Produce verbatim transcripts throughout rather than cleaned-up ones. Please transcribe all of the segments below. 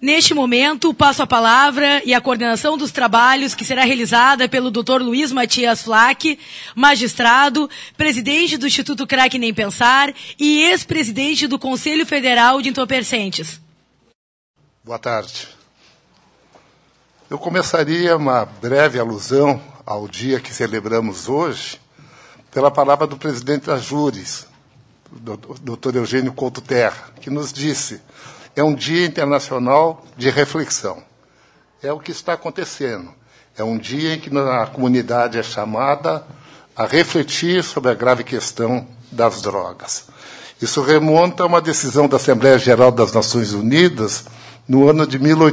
Neste momento, passo a palavra e a coordenação dos trabalhos que será realizada pelo doutor Luiz Matias Flack, magistrado, presidente do Instituto Craque Nem Pensar e ex-presidente do Conselho Federal de Entorpecentes. Boa tarde. Eu começaria uma breve alusão ao dia que celebramos hoje pela palavra do presidente da Júris, doutor Eugênio Couto Terra, que nos disse: é um dia internacional de reflexão. É o que está acontecendo. É um dia em que a comunidade é chamada a refletir sobre a grave questão das drogas. Isso remonta a uma decisão da Assembleia Geral das Nações Unidas no ano de mil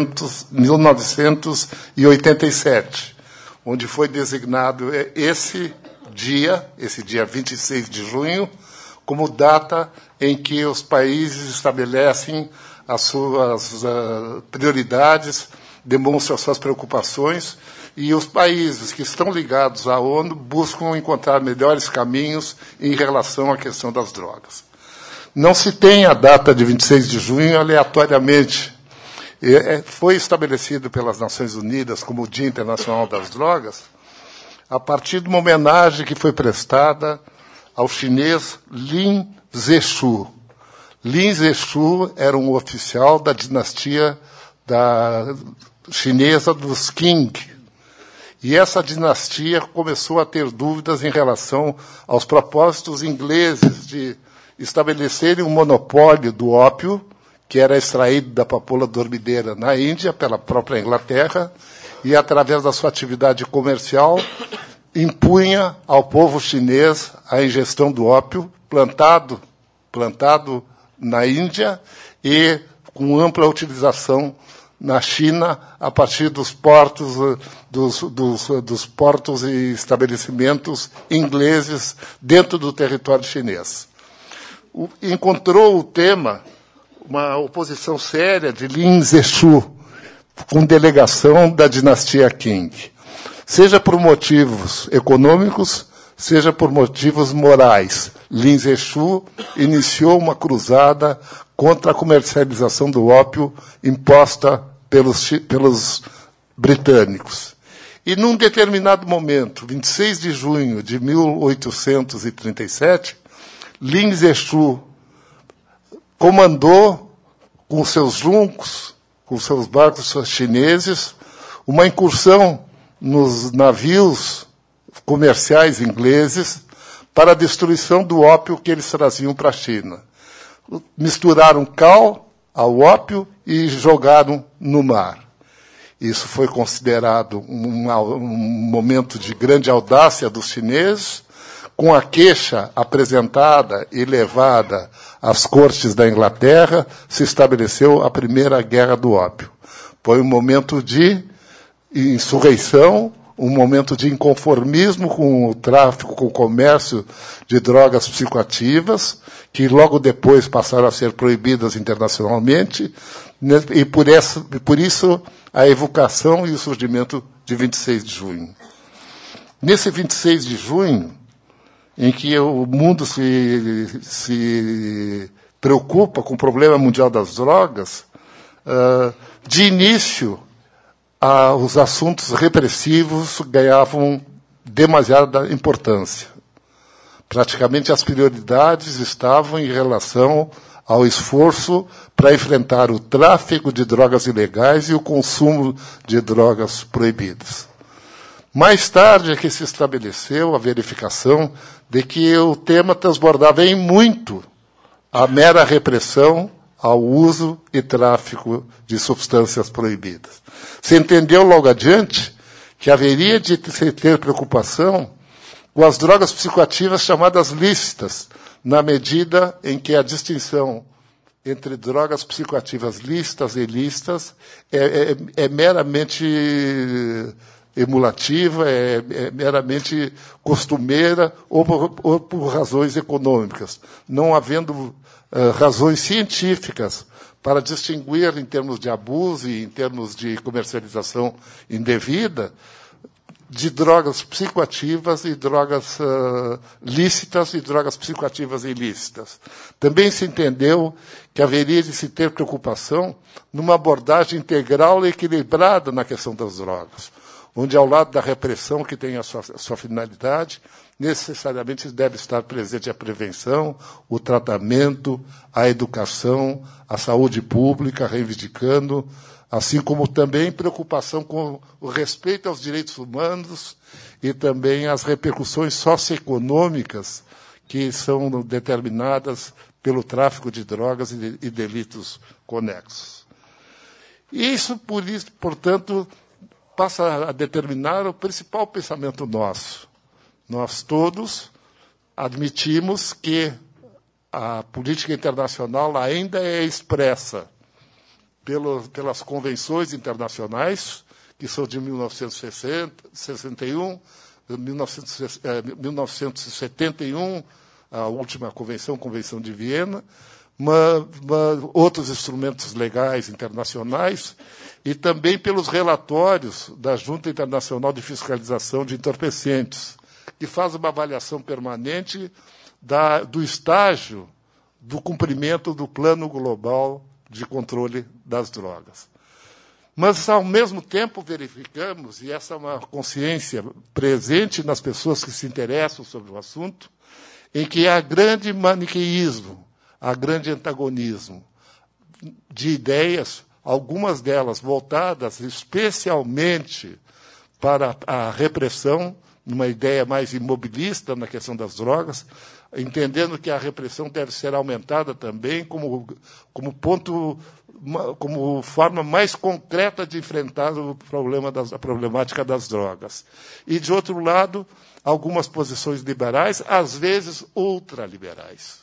novecentos e oitenta e sete, onde foi designado esse dia, esse dia vinte e seis de junho, como data em que os países estabelecem as suas uh, prioridades, demonstram as suas preocupações, e os países que estão ligados à ONU buscam encontrar melhores caminhos em relação à questão das drogas. Não se tem a data de vinte e seis de junho aleatoriamente. É, foi estabelecido pelas Nações Unidas como o Dia Internacional das Drogas a partir de uma homenagem que foi prestada ao chinês Lin Zexu. Lin Zexu era um oficial da dinastia da chinesa dos Qing. E essa dinastia começou a ter dúvidas em relação aos propósitos ingleses de estabelecerem um monopólio do ópio, que era extraído da papoula dormideira na Índia, pela própria Inglaterra, e, através da sua atividade comercial, impunha ao povo chinês a ingestão do ópio plantado, plantado na Índia e com ampla utilização na China, a partir dos portos, dos, dos, dos portos e estabelecimentos ingleses dentro do território chinês. O, encontrou o tema uma oposição séria de Lin Zexu, com delegação da dinastia Qing. Seja por motivos econômicos, seja por motivos morais. Lin Zexu iniciou uma cruzada contra a comercialização do ópio imposta pelos, pelos britânicos. E, num determinado momento, vinte e seis de junho de mil oitocentos e trinta e sete, Lin Zexu comandou, com seus juncos, com seus barcos chineses, uma incursão nos navios comerciais ingleses para a destruição do ópio que eles traziam para a China. Misturaram cal ao ópio e jogaram no mar. Isso foi considerado um, um momento de grande audácia dos chineses, com a queixa apresentada e levada às cortes da Inglaterra, se estabeleceu a Primeira Guerra do Ópio. Foi um momento de insurreição, um momento de inconformismo com o tráfico, com o comércio de drogas psicoativas, que logo depois passaram a ser proibidas internacionalmente, e por, essa, por isso a evocação e o surgimento de vinte e seis de junho. Nesse vinte e seis de junho, em que o mundo se, se preocupa com o problema mundial das drogas, uh, de início, uh, os assuntos repressivos ganhavam demasiada importância. Praticamente as prioridades estavam em relação ao esforço para enfrentar o tráfico de drogas ilegais e o consumo de drogas proibidas. Mais tarde é que se estabeleceu a verificação de que o tema transbordava em muito a mera repressão ao uso e tráfico de substâncias proibidas. Se entendeu logo adiante que haveria de se ter preocupação com as drogas psicoativas chamadas lícitas, na medida em que a distinção entre drogas psicoativas lícitas e ilícitas é, é, é meramente emulativa, é, é meramente costumeira ou por, ou por razões econômicas, não havendo uh, razões científicas para distinguir em termos de abuso e em termos de comercialização indevida de drogas psicoativas e drogas uh, lícitas e drogas psicoativas ilícitas. Também se entendeu que haveria de se ter preocupação numa abordagem integral e equilibrada na questão das drogas, onde, ao lado da repressão, que tem a sua, a sua finalidade, necessariamente deve estar presente a prevenção, o tratamento, a educação, a saúde pública, reivindicando, assim como também preocupação com o respeito aos direitos humanos e também as repercussões socioeconômicas que são determinadas pelo tráfico de drogas e delitos conexos. Isso, por isso, portanto, passa a determinar o principal pensamento nosso. Nós todos admitimos que a política internacional ainda é expressa pelo, pelas convenções internacionais, que são de mil novecentos e sessenta e um, mil novecentos e setenta e um, a última convenção, a Convenção de Viena, uma, uma, outros instrumentos legais internacionais, e também pelos relatórios da Junta Internacional de Fiscalização de Entorpecentes, que faz uma avaliação permanente da, do estágio do cumprimento do Plano Global de Controle das Drogas. Mas, ao mesmo tempo, verificamos, e essa é uma consciência presente nas pessoas que se interessam sobre o assunto, em que há grande maniqueísmo, há grande antagonismo de ideias, algumas delas voltadas especialmente para a repressão, numa ideia mais imobilista na questão das drogas, entendendo que a repressão deve ser aumentada também como, como ponto, como forma mais concreta de enfrentar o problema das, a problemática das drogas. E, de outro lado, algumas posições liberais, às vezes ultraliberais.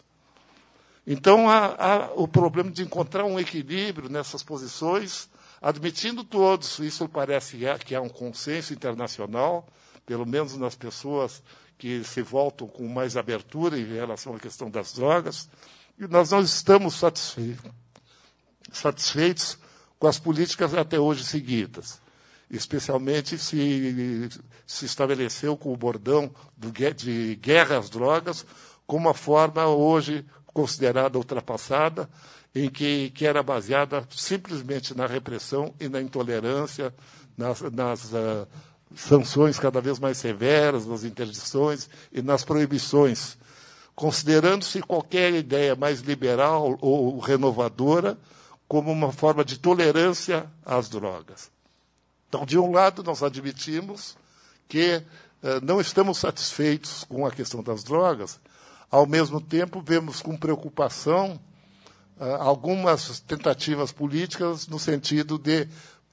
Então, há, há o problema de encontrar um equilíbrio nessas posições, admitindo todos, isso parece que há um consenso internacional, pelo menos nas pessoas que se voltam com mais abertura em relação à questão das drogas, e nós não estamos satisfeitos, satisfeitos com as políticas até hoje seguidas. Especialmente se se estabeleceu com o bordão do, de guerra às drogas como uma forma hoje considerada ultrapassada, em que, que era baseada simplesmente na repressão e na intolerância, nas, nas uh, sanções cada vez mais severas, nas interdições e nas proibições, considerando-se qualquer ideia mais liberal ou renovadora como uma forma de tolerância às drogas. Então, de um lado, nós admitimos que uh, não estamos satisfeitos com a questão das drogas, ao mesmo tempo, vemos com preocupação uh, algumas tentativas políticas no sentido de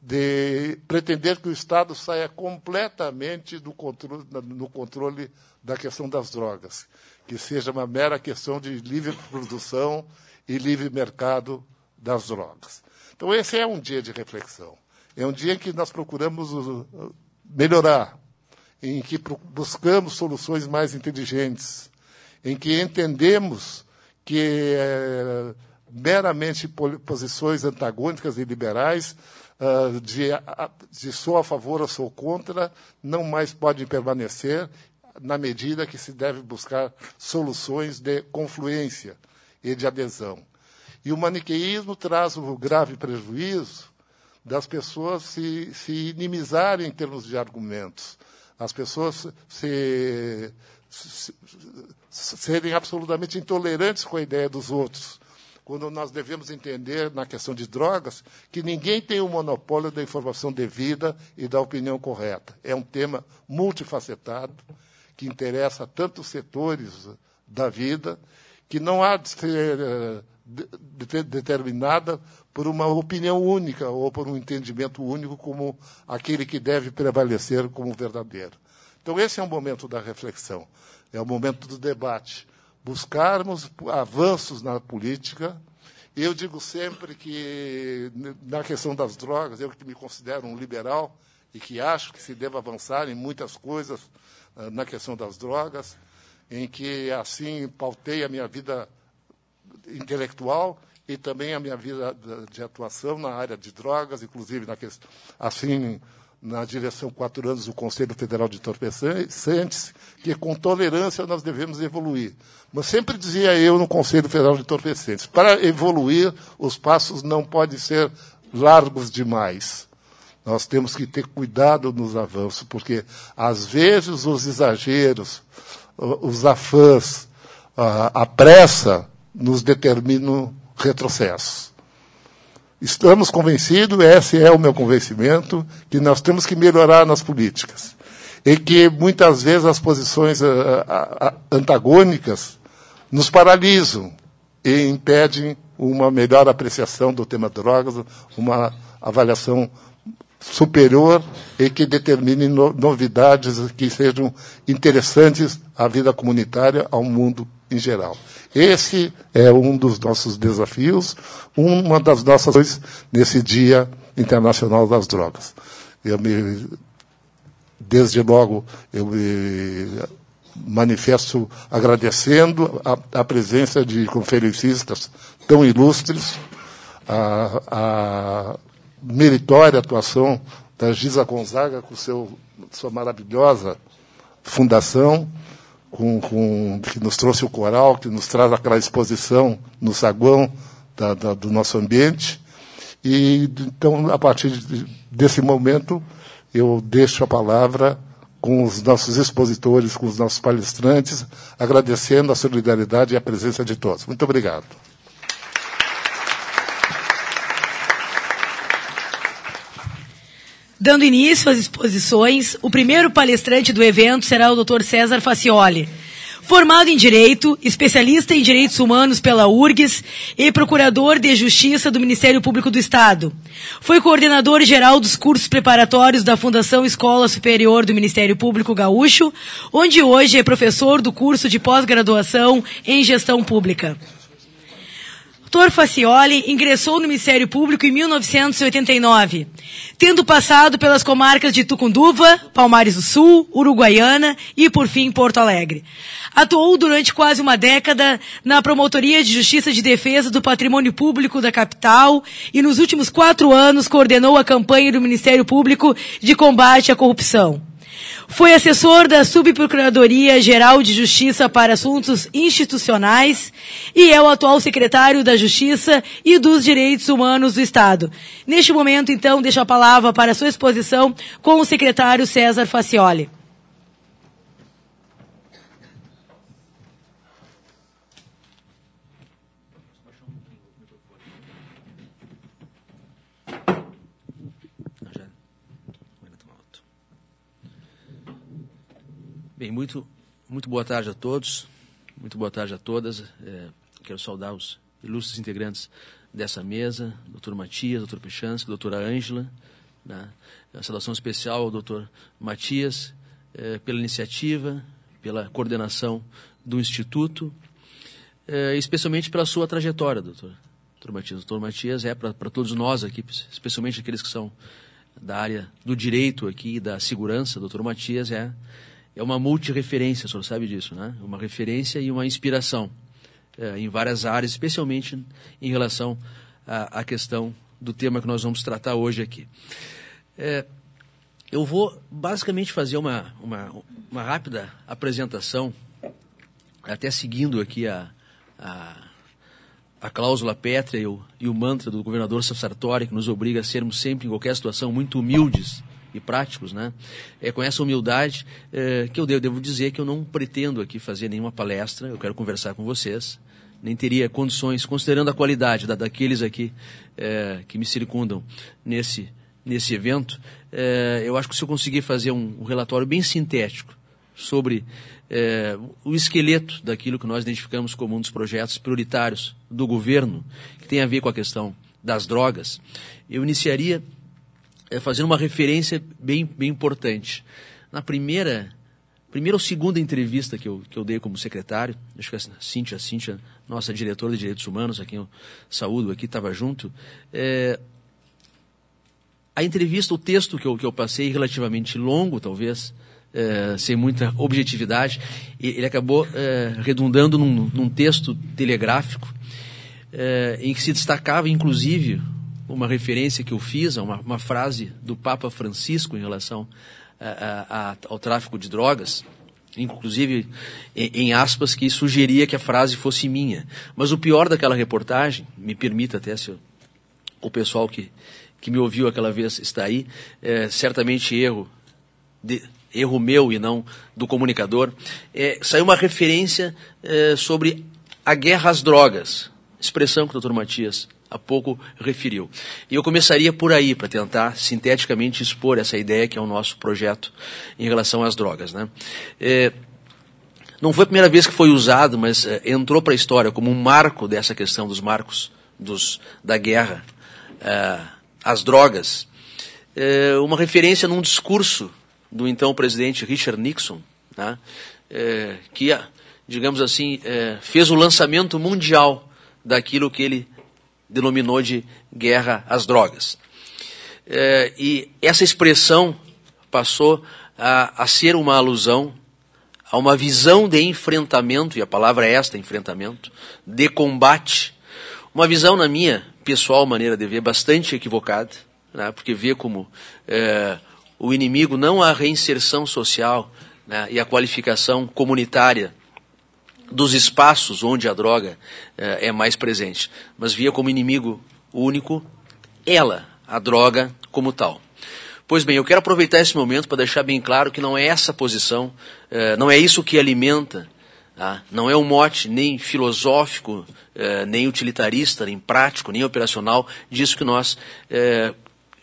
de pretender que o Estado saia completamente do controle, no controle da questão das drogas, que seja uma mera questão de livre produção e livre mercado das drogas. Então, esse é um dia de reflexão. É um dia em que nós procuramos melhorar, em que buscamos soluções mais inteligentes, em que entendemos que é, meramente posições antagônicas e liberais Uh, de, de sou a favor ou sou contra, não mais podem permanecer, na medida que se deve buscar soluções de confluência e de adesão. E o maniqueísmo traz o grave prejuízo das pessoas se, se inimizarem em termos de argumentos, as pessoas se, se, se, serem absolutamente intolerantes com a ideia dos outros, quando nós devemos entender, na questão de drogas, que ninguém tem o monopólio da informação devida e da opinião correta. É um tema multifacetado, que interessa a tantos setores da vida, que não há de ser uh, de, de, determinada por uma opinião única ou por um entendimento único como aquele que deve prevalecer como verdadeiro. Então, esse é o momento da reflexão, é o momento do debate. Buscarmos avanços na política. Eu digo sempre que, na questão das drogas, eu que me considero um liberal e que acho que se deve avançar em muitas coisas uh, na questão das drogas, em que, assim, pautei a minha vida intelectual e também a minha vida de atuação na área de drogas, inclusive, na questão, assim, na direção quatro anos do Conselho Federal de Entorpecentes, que com tolerância nós devemos evoluir. Mas sempre dizia eu no Conselho Federal de Entorpecentes, para evoluir, os passos não podem ser largos demais. Nós temos que ter cuidado nos avanços, porque, às vezes, os exageros, os afãs, a pressa, nos determinam retrocessos. Estamos convencidos, esse é o meu convencimento, que nós temos que melhorar nas políticas. E que, muitas vezes, as posições antagônicas nos paralisam e impedem uma melhor apreciação do tema drogas, uma avaliação superior e que determine no, novidades que sejam interessantes à vida comunitária, ao mundo em geral. Esse é um dos nossos desafios, uma das nossas coisas nesse Dia Internacional das Drogas. Eu me, desde logo, eu me manifesto agradecendo a, a presença de conferencistas tão ilustres, a, a meritória atuação da Gisa Gonzaga com seu, sua maravilhosa fundação, com, com, que nos trouxe o coral, que nos traz aquela exposição no saguão da, da, do nosso ambiente. E, então, a partir de, desse momento, eu deixo a palavra com os nossos expositores, com os nossos palestrantes, agradecendo a solidariedade e a presença de todos. Muito obrigado. Dando início às exposições, o primeiro palestrante do evento será o doutor César Facioli. Formado em Direito, especialista em Direitos Humanos pela U R G S e procurador de Justiça do Ministério Público do Estado. Foi coordenador-geral dos cursos preparatórios da Fundação Escola Superior do Ministério Público Gaúcho, onde hoje é professor do curso de pós-graduação em Gestão Pública. doutor Facioli ingressou no Ministério Público em mil novecentos e oitenta e nove, tendo passado pelas comarcas de Tucunduva, Palmares do Sul, Uruguaiana e, por fim, Porto Alegre. Atuou durante quase uma década na Promotoria de Justiça de Defesa do Patrimônio Público da capital e, nos últimos quatro anos, coordenou a campanha do Ministério Público de combate à corrupção. Foi assessor da Subprocuradoria-Geral de Justiça para Assuntos Institucionais e é o atual secretário da Justiça e dos Direitos Humanos do Estado. Neste momento, então, deixo a palavra para a sua exposição com o secretário César Facioli. Bem, muito, muito boa tarde a todos, muito boa tarde a todas. É, quero saudar os ilustres integrantes dessa mesa, doutor Matias, doutor Pechansky, doutora Ângela, né? A saudação especial ao doutor Matias, é, pela iniciativa, pela coordenação do Instituto, é, especialmente pela sua trajetória, doutor, doutor Matias. Doutor Matias é para todos nós aqui, especialmente aqueles que são da área do direito aqui, da segurança, doutor Matias é... É uma multireferência, o senhor sabe disso, né? Uma referência e uma inspiração é, em várias áreas, especialmente em relação à, à questão do tema que nós vamos tratar hoje aqui. É, eu vou basicamente fazer uma, uma, uma rápida apresentação, até seguindo aqui a, a, a cláusula pétrea e o, e o mantra do governador Sartori, que nos obriga a sermos sempre, em qualquer situação, muito humildes e práticos, né? É com essa humildade é, que eu devo, devo dizer que eu não pretendo aqui fazer nenhuma palestra, eu quero conversar com vocês, nem teria condições, considerando a qualidade da, daqueles aqui é, que me circundam nesse, nesse evento, é, eu acho que se eu conseguir fazer um, um relatório bem sintético sobre é, o esqueleto daquilo que nós identificamos como um dos projetos prioritários do governo, que tem a ver com a questão das drogas, eu iniciaria fazendo uma referência bem, bem importante. Na primeira, primeira ou segunda entrevista que eu, que eu dei como secretário, acho que a Cíntia, a Cíntia, nossa diretora de Direitos Humanos, a quem eu saúdo aqui, estava junto, é, a entrevista, o texto que eu, que eu passei, relativamente longo, talvez, é, sem muita objetividade, ele acabou é, redundando num, num texto telegráfico, é, em que se destacava, inclusive, uma referência que eu fiz a uma, uma frase do Papa Francisco em relação a, a, a, ao tráfico de drogas, inclusive em, em aspas, que sugeria que a frase fosse minha. Mas o pior daquela reportagem, me permita até se eu, o pessoal que, que me ouviu aquela vez está aí, é, certamente erro, de, erro meu e não do comunicador, é, saiu uma referência é, sobre a guerra às drogas, expressão que o doutor Matias há pouco referiu. E eu começaria por aí, para tentar sinteticamente expor essa ideia que é o nosso projeto em relação às drogas, né? É, não foi a primeira vez que foi usado, mas é, entrou para a história como um marco dessa questão dos marcos dos, da guerra é, às drogas, é, uma referência num discurso do então presidente Richard Nixon, né, é, que, digamos assim, é, fez o lançamento mundial daquilo que ele denominou de guerra às drogas. É, e essa expressão passou a, a ser uma alusão a uma visão de enfrentamento, e a palavra é esta, enfrentamento, de combate, uma visão, na minha pessoal maneira de ver, bastante equivocada, né, porque vê como é, o inimigo não a reinserção social, né, e a qualificação comunitária dos espaços onde a droga eh, é mais presente, mas via como inimigo único ela, a droga como tal. Pois bem, eu quero aproveitar esse momento para deixar bem claro que não é essa posição, eh, não é isso que alimenta, tá? Não é um mote nem filosófico, eh, nem utilitarista, nem prático, nem operacional disso que nós eh,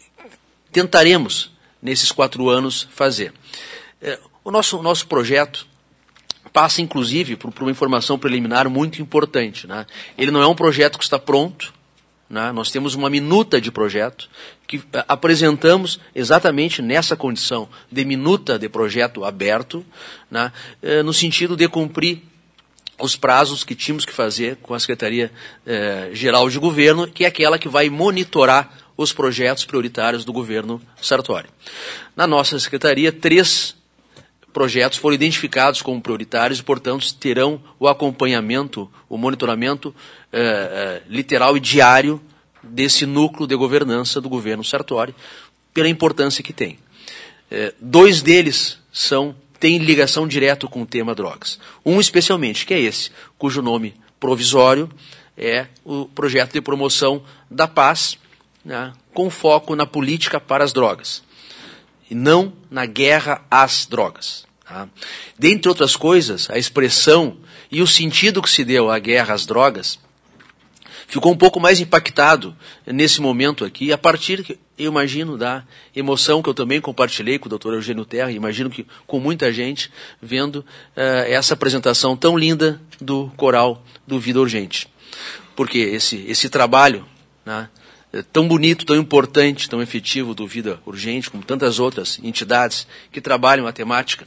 tentaremos nesses quatro anos fazer. Eh, o nosso, o nosso projeto passa, inclusive, por, por uma informação preliminar muito importante, né? Ele não é um projeto que está pronto, né? Nós temos uma minuta de projeto que apresentamos exatamente nessa condição de minuta de projeto aberto, né? eh, no sentido de cumprir os prazos que tínhamos que fazer com a Secretaria eh, Geral de Governo, que é aquela que vai monitorar os projetos prioritários do governo Sartori. Na nossa Secretaria, três projetos foram identificados como prioritários e, portanto, terão o acompanhamento, o monitoramento eh, eh, literal e diário desse núcleo de governança do governo Sartori, pela importância que tem. Eh, dois deles são, têm ligação direta com o tema drogas. Um especialmente, que é esse, cujo nome provisório é o projeto de promoção da paz, né, com foco na política para as drogas e não na guerra às drogas. Tá? Dentre outras coisas, a expressão e o sentido que se deu à guerra às drogas ficou um pouco mais impactado nesse momento aqui, a partir, eu imagino, da emoção que eu também compartilhei com o doutor Eugênio Terra, imagino que com muita gente, vendo uh, essa apresentação tão linda do coral do Vida Urgente. Porque esse, esse trabalho, né, tão bonito, tão importante, tão efetivo do Vida Urgente, como tantas outras entidades que trabalham a temática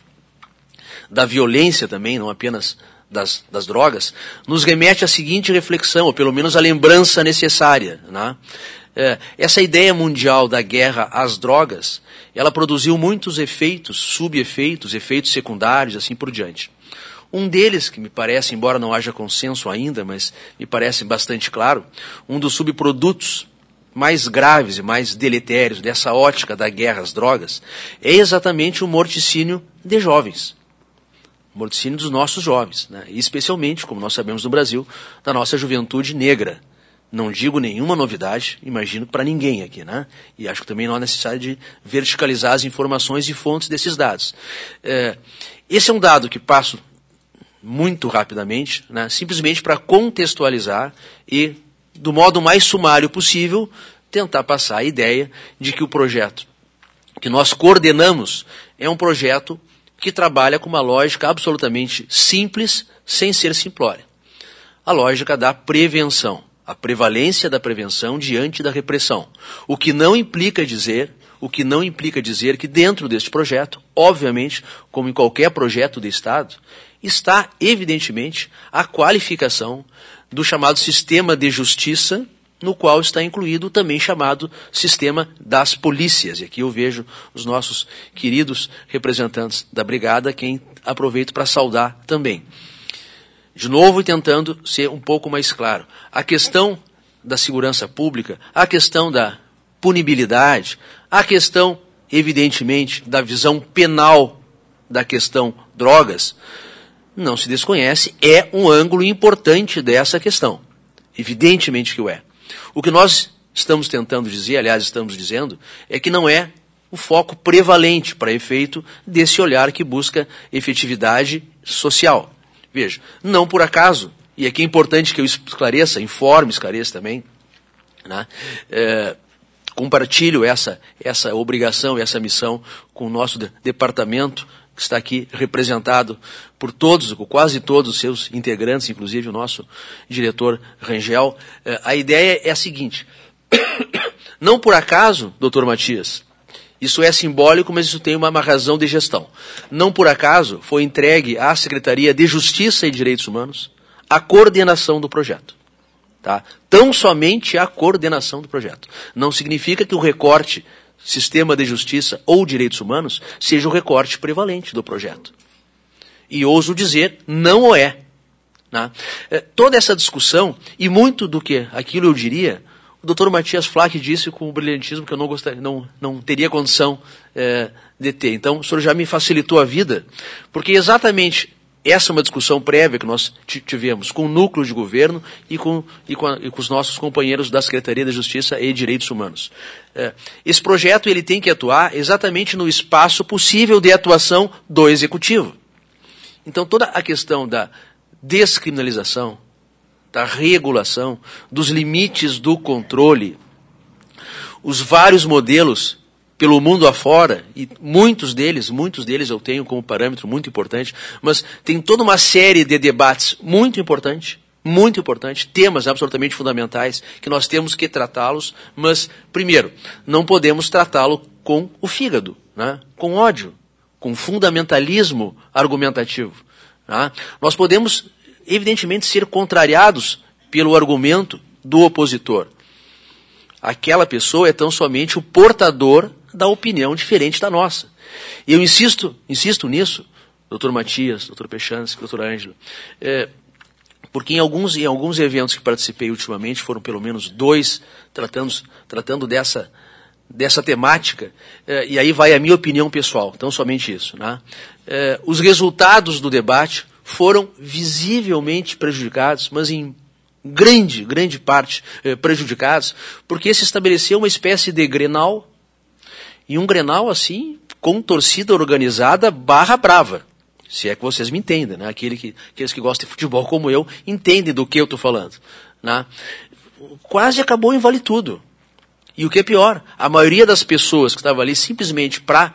da violência também, não apenas das, das drogas, nos remete à seguinte reflexão, ou pelo menos a lembrança necessária, né? É, essa ideia mundial da guerra às drogas, ela produziu muitos efeitos, subefeitos, efeitos secundários, assim por diante. Um deles, que me parece, embora não haja consenso ainda, mas me parece bastante claro, um dos subprodutos mais graves e mais deletérios dessa ótica da guerra às drogas é exatamente o morticínio de jovens. O morticínio dos nossos jovens, né? E especialmente, como nós sabemos no Brasil, da nossa juventude negra. Não digo nenhuma novidade, imagino para ninguém aqui, né? E acho que também não há necessidade de verticalizar as informações e fontes desses dados. É, esse é um dado que passo muito rapidamente, né? Simplesmente para contextualizar e, do modo mais sumário possível, tentar passar a ideia de que o projeto que nós coordenamos é um projeto que trabalha com uma lógica absolutamente simples, sem ser simplória. A lógica da prevenção, a prevalência da prevenção diante da repressão. O que não implica dizer, o que não implica dizer que dentro deste projeto, obviamente, como em qualquer projeto de Estado, está evidentemente a qualificação do chamado sistema de justiça, no qual está incluído o também chamado sistema das polícias. E aqui eu vejo os nossos queridos representantes da Brigada, quem aproveito para saudar também. De novo, tentando ser um pouco mais claro. A questão da segurança pública, a questão da punibilidade, a questão, evidentemente, da visão penal da questão drogas, não se desconhece, é um ângulo importante dessa questão. Evidentemente que o é. O que nós estamos tentando dizer, aliás, estamos dizendo, é que não é o foco prevalente para efeito desse olhar que busca efetividade social. Veja, não por acaso, e aqui é importante que eu esclareça, informe, esclareça também, né? É, compartilho essa, essa obrigação e essa missão com o nosso de, departamento, que está aqui representado por todos, por quase todos os seus integrantes, inclusive o nosso diretor Rangel. É, a ideia é a seguinte, não por acaso, doutor Matias, isso é simbólico, mas isso tem uma, uma razão de gestão. Não por acaso foi entregue à Secretaria de Justiça e Direitos Humanos a coordenação do projeto. Tá? Tão somente a coordenação do projeto. Não significa que o recorte Sistema de Justiça ou Direitos Humanos seja o recorte prevalente do projeto. E ouso dizer, não o é. Né? É, toda essa discussão, e muito do que aquilo eu diria, o doutor Matias Flack disse com um brilhantismo que eu não, gostaria, não, não teria condição é, de ter. Então, o senhor já me facilitou a vida, porque exatamente essa é uma discussão prévia que nós tivemos com o núcleo de governo e com, e com, a, e com os nossos companheiros da Secretaria da Justiça e Direitos Humanos. É, esse projeto ele tem que atuar exatamente no espaço possível de atuação do Executivo. Então, toda a questão da descriminalização, da regulação, dos limites do controle, os vários modelos pelo mundo afora, e muitos deles, muitos deles eu tenho como parâmetro muito importante, mas tem toda uma série de debates muito importantes, muito importantes, temas absolutamente fundamentais, que nós temos que tratá-los, mas, primeiro, não podemos tratá-lo com o fígado, né? Com ódio, com fundamentalismo argumentativo. Né? Nós podemos, evidentemente, ser contrariados pelo argumento do opositor. Aquela pessoa é tão somente o portador da opinião diferente da nossa. E eu insisto, insisto nisso, doutor Matias, doutor Pechansky, doutor Ângela, é, porque em alguns, em alguns eventos que participei ultimamente, foram pelo menos dois, tratando, tratando dessa, dessa temática, é, e aí vai a minha opinião pessoal, então somente isso. Né? É, os resultados do debate foram visivelmente prejudicados, mas em grande, grande parte eh, prejudicados, porque se estabeleceu uma espécie de Grenal, e um Grenal assim, com torcida organizada barra brava, se é que vocês me entendem, né? Aquele que, aqueles que gostam de futebol como eu, entendem do que eu estou falando. Né? Quase acabou em Vale Tudo. E o que é pior, a maioria das pessoas que estavam ali simplesmente para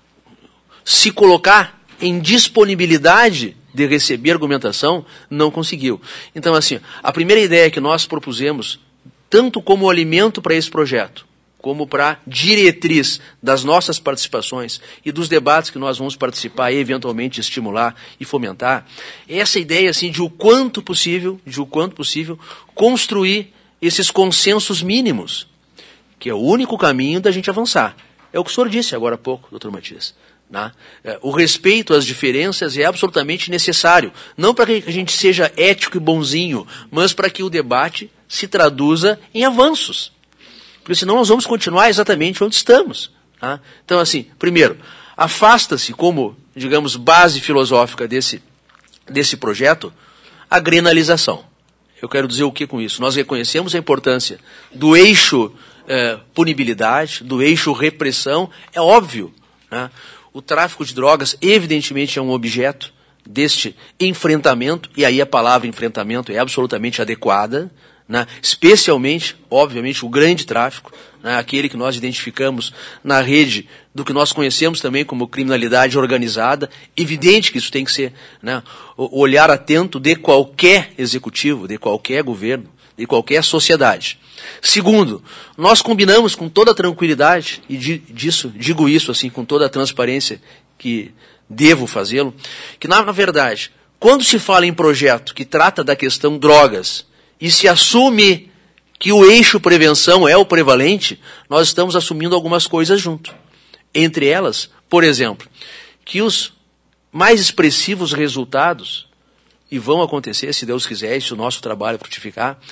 se colocar em disponibilidade de receber argumentação, não conseguiu. Então, assim, a primeira ideia que nós propusemos, tanto como alimento para esse projeto, como para diretriz das nossas participações e dos debates que nós vamos participar e eventualmente estimular e fomentar, é essa ideia assim, de o quanto possível, de o quanto possível, construir esses consensos mínimos, que é o único caminho da gente avançar. É o que o senhor disse agora há pouco, doutor Matias. Né? O respeito às diferenças é absolutamente necessário, não para que a gente seja ético e bonzinho, mas para que o debate se traduza em avanços. Porque senão nós vamos continuar exatamente onde estamos. Né? Então, assim, primeiro, afasta-se como, digamos, base filosófica desse, desse projeto a grenalização. Eu quero dizer o que com isso? Nós reconhecemos a importância do eixo eh, punibilidade, do eixo repressão, é óbvio, né? O tráfico de drogas, evidentemente, é um objeto deste enfrentamento, e aí a palavra enfrentamento é absolutamente adequada, né? Especialmente, obviamente, o grande tráfico, né? Aquele que nós identificamos na rede do que nós conhecemos também como criminalidade organizada. Evidente que isso tem que ser, né, o olhar atento de qualquer executivo, de qualquer governo, de qualquer sociedade. Segundo, nós combinamos com toda a tranquilidade, e disso, digo isso assim com toda a transparência que devo fazê-lo, que na, na verdade, quando se fala em projeto que trata da questão drogas e se assume que o eixo prevenção é o prevalente, nós estamos assumindo algumas coisas junto. Entre elas, por exemplo, que os mais expressivos resultados, e vão acontecer se Deus quiser e se o nosso trabalho frutificar,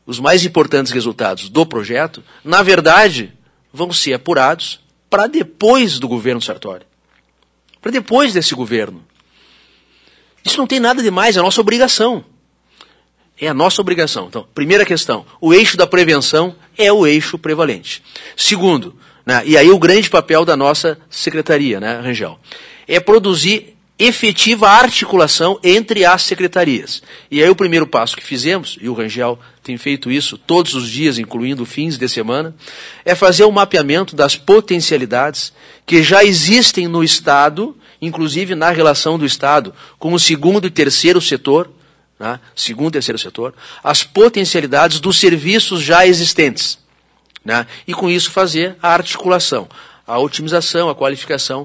os mais importantes resultados do projeto, na verdade, vão ser apurados para depois do governo Sartori. Para depois desse governo. Isso não tem nada de mais, é a nossa obrigação. É a nossa obrigação. Então, primeira questão, o eixo da prevenção é o eixo prevalente. Segundo, né, e aí o grande papel da nossa secretaria, né, Rangel, é produzir efetiva articulação entre as secretarias. E aí o primeiro passo que fizemos, e o Rangel tem feito isso todos os dias, incluindo fins de semana, é fazer um mapeamento das potencialidades que já existem no Estado, inclusive na relação do Estado com o segundo e terceiro setor, né, segundo e terceiro setor, as potencialidades dos serviços já existentes. Né, e com isso fazer a articulação, a otimização, a qualificação,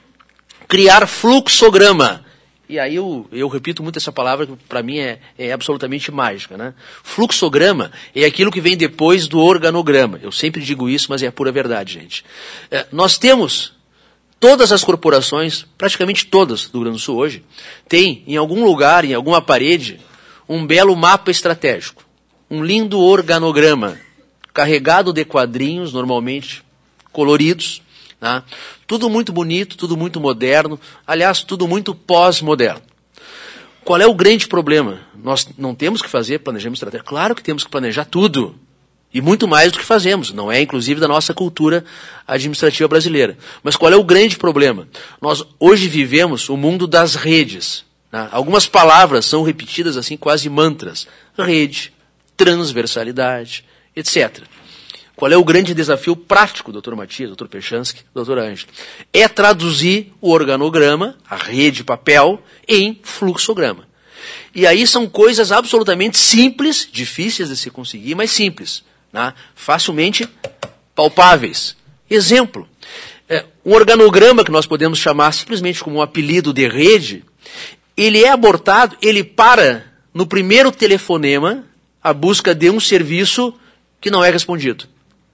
criar fluxograma. E aí eu, eu repito muito essa palavra que para mim é, é absolutamente mágica. Né? Fluxograma é aquilo que vem depois do organograma. Eu sempre digo isso, mas é a pura verdade, gente. É, nós temos, todas as corporações, praticamente todas do Rio Grande do Sul hoje, tem em algum lugar, em alguma parede, um belo mapa estratégico. Um lindo organograma, carregado de quadrinhos, normalmente coloridos, né? Tudo muito bonito, tudo muito moderno, aliás, tudo muito pós-moderno. Qual é o grande problema? Nós não temos que fazer planejamento estratégico. Claro que temos que planejar tudo, e muito mais do que fazemos, não é inclusive da nossa cultura administrativa brasileira. Mas qual é o grande problema? Nós hoje vivemos o mundo das redes. Né? Algumas palavras são repetidas assim, quase mantras. Rede, transversalidade, etcétera. Qual é o grande desafio prático, doutor Matias, doutor Pechansky, doutora Ângela? É traduzir o organograma, a rede de papel, em fluxograma. E aí são coisas absolutamente simples, difíceis de se conseguir, mas simples, né? Facilmente palpáveis. Exemplo, é, um organograma que nós podemos chamar simplesmente como um apelido de rede, ele é abortado, ele para no primeiro telefonema a busca de um serviço que não é respondido.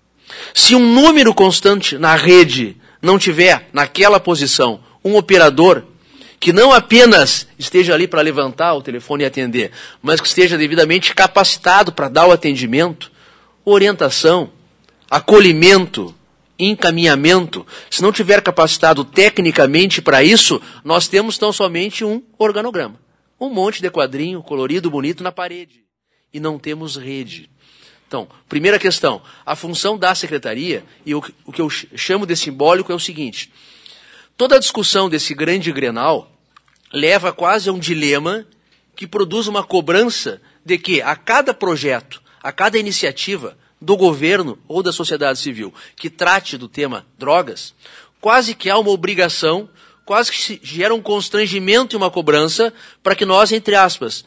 Se um número constante na rede não tiver naquela posição um operador que não apenas esteja ali para levantar o telefone e atender, mas que esteja devidamente capacitado para dar o atendimento, orientação, acolhimento, encaminhamento, se não tiver capacitado tecnicamente para isso, nós temos tão somente um organograma. Um monte de quadrinho colorido, bonito na parede. E não temos rede. Então, primeira questão, a função da secretaria, e o, o que eu chamo de simbólico é o seguinte, toda a discussão desse grande Grenal leva quase a um dilema que produz uma cobrança de que a cada projeto, a cada iniciativa do governo ou da sociedade civil que trate do tema drogas, quase que há uma obrigação, quase que se gera um constrangimento e uma cobrança para que nós, entre aspas,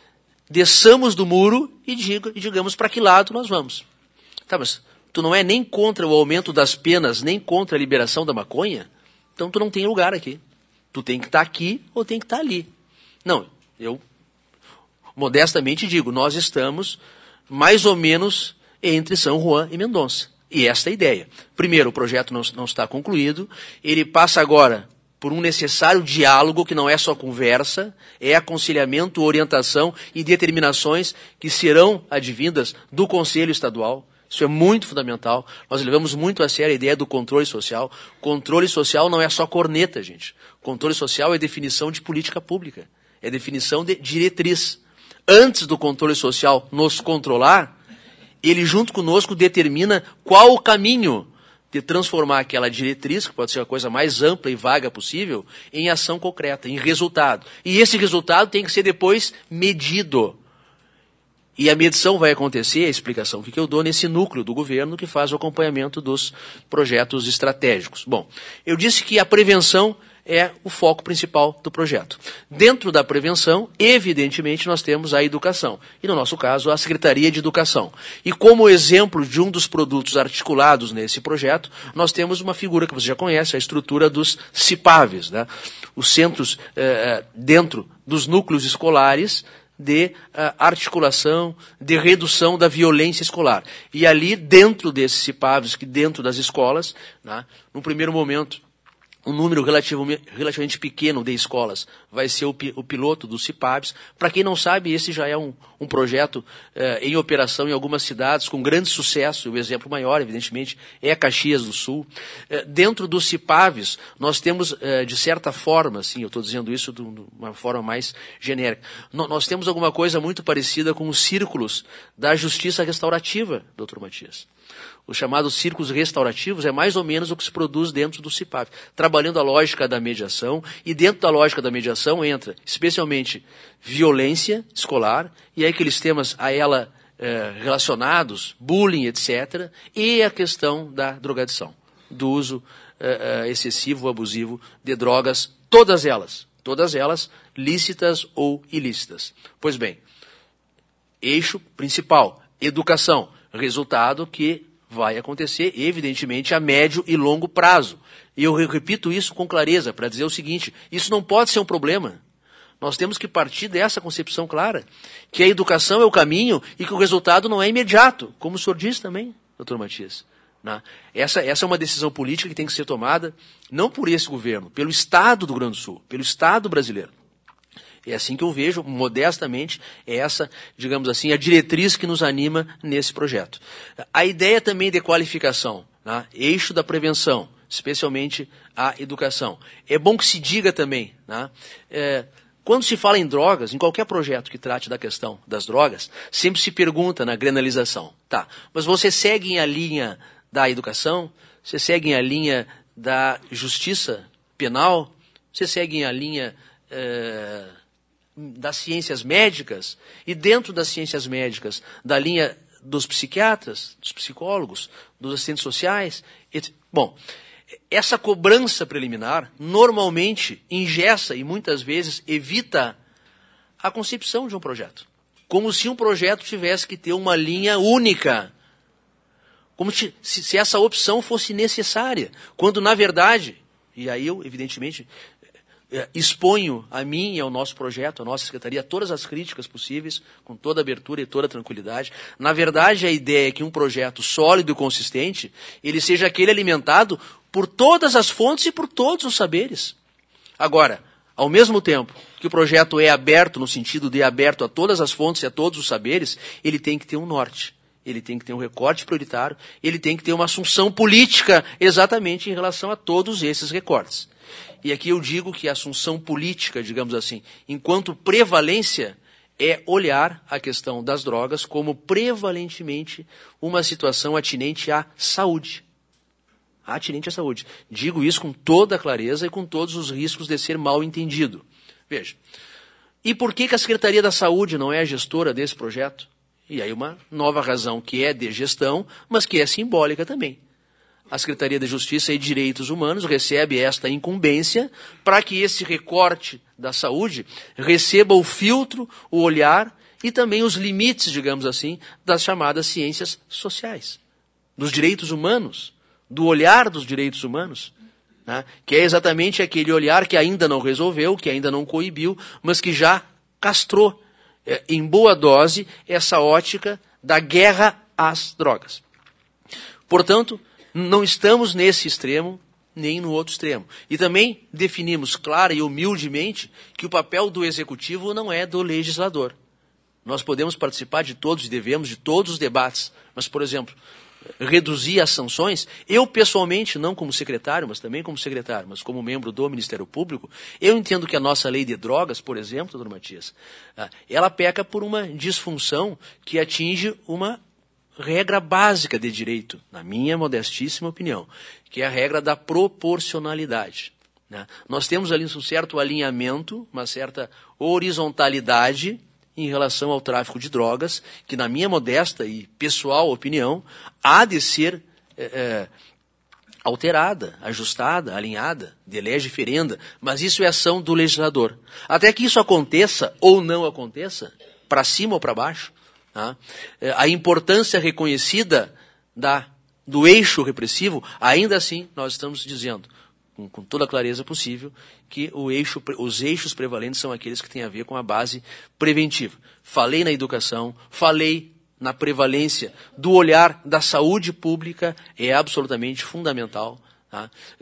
desçamos do muro e, diga, e digamos para que lado nós vamos. Tá, mas tu não é nem contra o aumento das penas, nem contra a liberação da maconha? Então tu não tem lugar aqui. Tu tem que estar aqui ou tem que estar ali. Não, eu modestamente digo, nós estamos mais ou menos entre São Juan e Mendonça. E esta é a ideia. Primeiro, o projeto não, não está concluído, ele passa agora por um necessário diálogo que não é só conversa, é aconselhamento, orientação e determinações que serão advindas do Conselho Estadual. Isso é muito fundamental. Nós levamos muito a sério a ideia do controle social. Controle social não é só corneta, gente. Controle social é definição de política pública. É definição de diretriz. Antes do controle social nos controlar, ele junto conosco determina qual o caminho de transformar aquela diretriz, que pode ser a coisa mais ampla e vaga possível, em ação concreta, em resultado. E esse resultado tem que ser depois medido. E a medição vai acontecer, a explicação que eu dou nesse núcleo do governo que faz o acompanhamento dos projetos estratégicos. Bom, eu disse que a prevenção é o foco principal do projeto. Dentro da prevenção, evidentemente, nós temos a educação. E, no nosso caso, a Secretaria de Educação. E como exemplo de um dos produtos articulados nesse projeto, nós temos uma figura que você já conhece, a estrutura dos CIPAVs, né? Os centros eh, dentro dos núcleos escolares de uh, articulação, de redução da violência escolar. E ali, dentro desses CIPAVs, que dentro das escolas, né, no primeiro momento, um número relativamente, relativamente pequeno de escolas vai ser o, o piloto dos CIPABs. Para quem não sabe, esse já é um, um projeto eh, em operação em algumas cidades com grande sucesso. O exemplo maior, evidentemente, é Caxias do Sul. Eh, dentro dos CIPABs, nós temos, eh, de certa forma, assim, eu estou dizendo isso de uma forma mais genérica, no, nós temos alguma coisa muito parecida com os círculos da justiça restaurativa, doutor Matias. Os chamados círculos restaurativos é mais ou menos o que se produz dentro do CIPAB, trabalhando a lógica da mediação, e dentro da lógica da mediação entra especialmente violência escolar, e aí aqueles temas a ela eh, relacionados, bullying, etcétera, e a questão da drogadição, do uso eh, eh, excessivo, abusivo de drogas, todas elas, todas elas lícitas ou ilícitas. Pois bem, eixo principal, educação, resultado que vai acontecer, evidentemente, a médio e longo prazo. E eu repito isso com clareza, para dizer o seguinte, isso não pode ser um problema. Nós temos que partir dessa concepção clara, que a educação é o caminho e que o resultado não é imediato, como o senhor disse também, doutor Matias. Né? Essa, essa é uma decisão política que tem que ser tomada, não por esse governo, pelo Estado do Rio Grande do Sul, pelo Estado brasileiro. É assim que eu vejo, modestamente, é essa, digamos assim, a diretriz que nos anima nesse projeto. A ideia também de qualificação, né? Eixo da prevenção, especialmente a educação. É bom que se diga também, né? É, quando se fala em drogas, em qualquer projeto que trate da questão das drogas, sempre se pergunta na granalização, tá, mas você segue a linha da educação? Você segue a linha da justiça penal? Você segue a linha... É, das ciências médicas, e dentro das ciências médicas, da linha dos psiquiatras, dos psicólogos, dos assistentes sociais. etcétera. Bom, essa cobrança preliminar normalmente engessa e muitas vezes evita a concepção de um projeto. Como se um projeto tivesse que ter uma linha única. Como se, se essa opção fosse necessária. Quando, na verdade, e aí eu, evidentemente... exponho a mim e ao nosso projeto, à nossa secretaria, todas as críticas possíveis, com toda abertura e toda tranquilidade. Na verdade, a ideia é que um projeto sólido e consistente, ele seja aquele alimentado por todas as fontes e por todos os saberes. Agora, ao mesmo tempo que o projeto é aberto, no sentido de aberto a todas as fontes e a todos os saberes, ele tem que ter um norte. Ele tem que ter um recorte prioritário, ele tem que ter uma assunção política exatamente em relação a todos esses recortes. E aqui eu digo que a assunção política, digamos assim, enquanto prevalência, é olhar a questão das drogas como prevalentemente uma situação atinente à saúde. Atinente à saúde. Digo isso com toda a clareza e com todos os riscos de ser mal entendido. Veja, e por que que a Secretaria da Saúde não é a gestora desse projeto? E aí uma nova razão que é de gestão, mas que é simbólica também. A Secretaria de Justiça e Direitos Humanos recebe esta incumbência para que esse recorte da saúde receba o filtro, o olhar e também os limites, digamos assim, das chamadas ciências sociais, dos direitos humanos, do olhar dos direitos humanos, né? Que é exatamente aquele olhar que ainda não resolveu, que ainda não coibiu, mas que já castrou, é, em boa dose, essa ótica da guerra às drogas. Portanto, não estamos nesse extremo, nem no outro extremo. E também definimos clara e humildemente que o papel do executivo não é do legislador. Nós podemos participar de todos e devemos de todos os debates, mas, por exemplo, reduzir as sanções, eu pessoalmente, não como secretário, mas também como secretário, mas como membro do Ministério Público, eu entendo que a nossa lei de drogas, por exemplo, doutor Matias, ela peca por uma disfunção que atinge uma regra básica de direito, na minha modestíssima opinião, que é a regra da proporcionalidade. Né? Nós temos ali um certo alinhamento, uma certa horizontalidade em relação ao tráfico de drogas, que na minha modesta e pessoal opinião, há de ser é, é, alterada, ajustada, alinhada, de lege ferenda, mas isso é ação do legislador. Até que isso aconteça ou não aconteça, para cima ou para baixo, tá? A importância reconhecida da, do eixo repressivo, ainda assim nós estamos dizendo, com, com toda a clareza possível, que o eixo, os eixos prevalentes são aqueles que têm a ver com a base preventiva. Falei na educação, falei na prevalência do olhar da saúde pública, é absolutamente fundamental. Tá? É,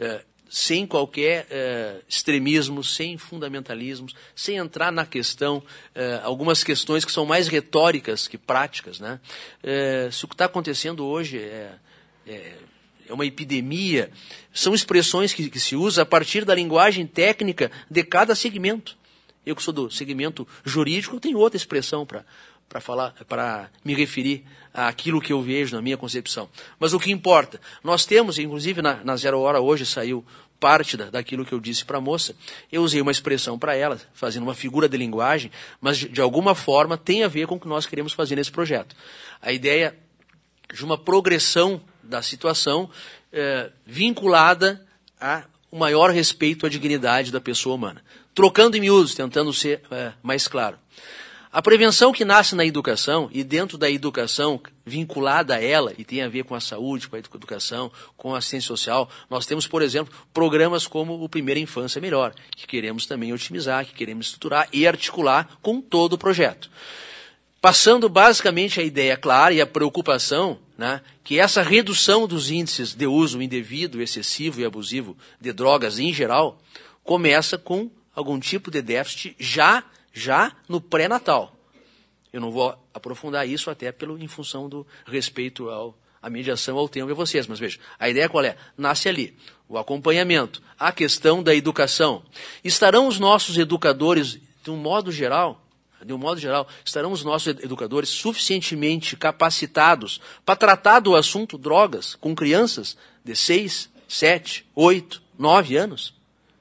sem qualquer uh, extremismo, sem fundamentalismos, sem entrar na questão, uh, algumas questões que são mais retóricas que práticas, né? Uh, se o que está acontecendo hoje é, é, é uma epidemia, são expressões que, que se usam a partir da linguagem técnica de cada segmento. Eu que sou do segmento jurídico, tenho outra expressão para para falar, para me referir àquilo que eu vejo na minha concepção. Mas o que importa, nós temos, inclusive na, na Zero Hora hoje saiu parte da, daquilo que eu disse para a moça, eu usei uma expressão para ela, fazendo uma figura de linguagem, mas de, de alguma forma tem a ver com o que nós queremos fazer nesse projeto. A ideia de uma progressão da situação eh, vinculada a um maior respeito à dignidade da pessoa humana. Trocando em miúdos, tentando ser eh, mais claro. A prevenção que nasce na educação, e dentro da educação vinculada a ela, e tem a ver com a saúde, com a educação, com a assistência social, nós temos, por exemplo, programas como o Primeira Infância Melhor, que queremos também otimizar, que queremos estruturar e articular com todo o projeto. Passando basicamente a ideia clara e a preocupação, né, que essa redução dos índices de uso indevido, excessivo e abusivo de drogas em geral, começa com algum tipo de déficit já já no pré-natal. Eu não vou aprofundar isso até pelo, em função do respeito ao, à mediação ao tempo de vocês, mas veja, a ideia qual é? Nasce ali, o acompanhamento, a questão da educação. Estarão os nossos educadores, de um modo geral, de um modo geral, estarão os nossos educadores suficientemente capacitados para tratar do assunto drogas com crianças de seis, sete, oito, nove anos?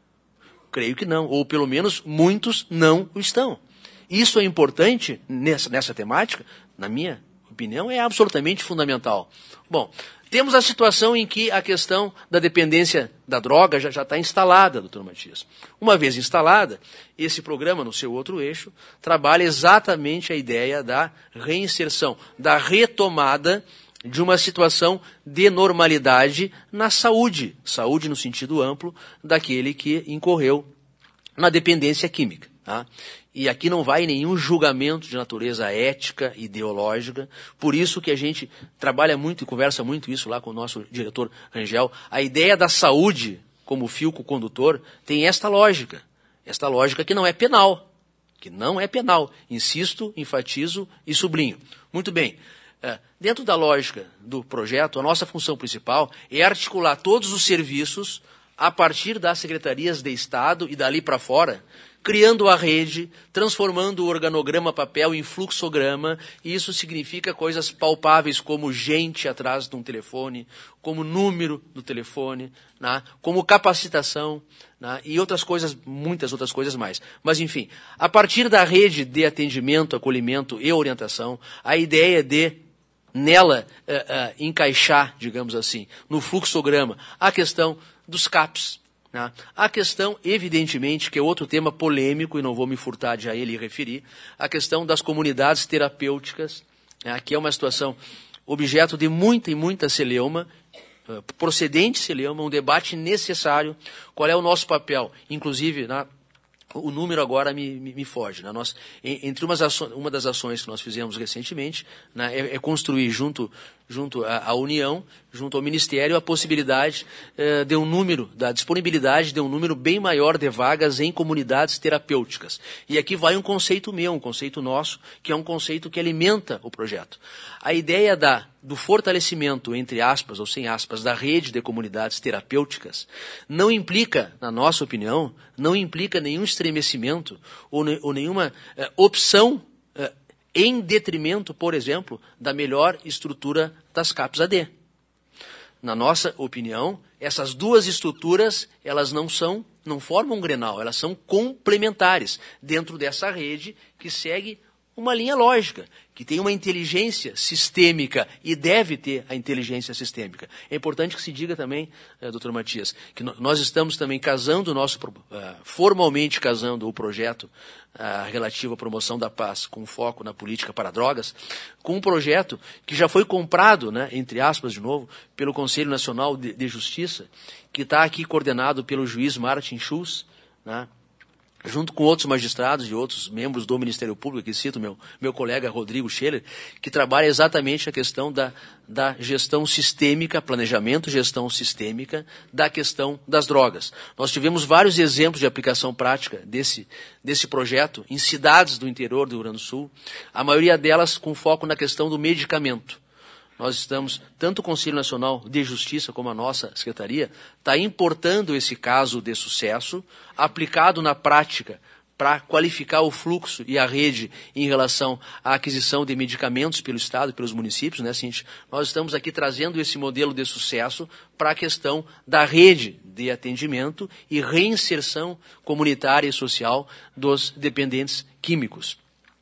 Creio que não, ou pelo menos muitos não o estão. Isso é importante nessa, nessa temática, na minha opinião, é absolutamente fundamental. Bom, temos a situação em que a questão da dependência da droga já está instalada, doutor Matias. Uma vez instalada, esse programa, no seu outro eixo, trabalha exatamente a ideia da reinserção, da retomada de uma situação de normalidade na saúde, saúde no sentido amplo daquele que incorreu na dependência química. Tá? E aqui não vai nenhum julgamento de natureza ética, ideológica, por isso que a gente trabalha muito e conversa muito isso lá com o nosso diretor Rangel. A ideia da saúde como fio condutor tem esta lógica, esta lógica que não é penal, que não é penal. Insisto, enfatizo e sublinho. Muito bem. É, dentro da lógica do projeto, a nossa função principal é articular todos os serviços a partir das secretarias de Estado e dali para fora, criando a rede, transformando o organograma papel em fluxograma, e isso significa coisas palpáveis como gente atrás de um telefone, como número do telefone, né, como capacitação, né, e outras coisas, muitas outras coisas mais. Mas, enfim, a partir da rede de atendimento, acolhimento e orientação, a ideia de nela uh, uh, encaixar, digamos assim, no fluxograma, a questão dos CAPs. Né? A questão, evidentemente, que é outro tema polêmico, e não vou me furtar de a ele referir, a questão das comunidades terapêuticas, né? Que é uma situação objeto de muita e muita celeuma, uh, procedente celeuma, um debate necessário. Qual é o nosso papel? Inclusive, na o número agora me, me, me foge. Né? Nós, entre umas aço, uma das ações que nós fizemos recentemente, né, é, é construir junto, junto à, à União, junto ao Ministério, a possibilidade eh, de um número, da disponibilidade de um número bem maior de vagas em comunidades terapêuticas. E aqui vai um conceito meu, um conceito nosso, que é um conceito que alimenta o projeto. A ideia da, do fortalecimento, entre aspas ou sem aspas, da rede de comunidades terapêuticas, não implica, na nossa opinião, não implica nenhum estremecimento ou, ne, ou nenhuma eh, opção eh, em detrimento, por exemplo, da melhor estrutura das CAPs A D. Na nossa opinião, essas duas estruturas, elas não são, não formam um grenal, elas são complementares dentro dessa rede que segue uma linha lógica, que tem uma inteligência sistêmica e deve ter a inteligência sistêmica. É importante que se diga também, eh, doutor Matias, que no, nós estamos também casando o nosso, uh, formalmente casando o projeto uh, relativo à promoção da paz com foco na política para drogas, com um projeto que já foi comprado, né, entre aspas de novo, pelo Conselho Nacional de, de Justiça, que está aqui coordenado pelo juiz Martin Schulz, né, junto com outros magistrados e outros membros do Ministério Público, que cito meu, meu colega Rodrigo Scheller, que trabalha exatamente a questão da, da gestão sistêmica, planejamento, gestão sistêmica, da questão das drogas. Nós tivemos vários exemplos de aplicação prática desse, desse projeto em cidades do interior do Rio Grande do Sul, a maioria delas com foco na questão do medicamento. Nós estamos, tanto o Conselho Nacional de Justiça como a nossa Secretaria, está importando esse caso de sucesso, aplicado na prática para qualificar o fluxo e a rede em relação à aquisição de medicamentos pelo Estado e pelos municípios, né, Cintia? Nós estamos aqui trazendo esse modelo de sucesso para a questão da rede de atendimento e reinserção comunitária e social dos dependentes químicos.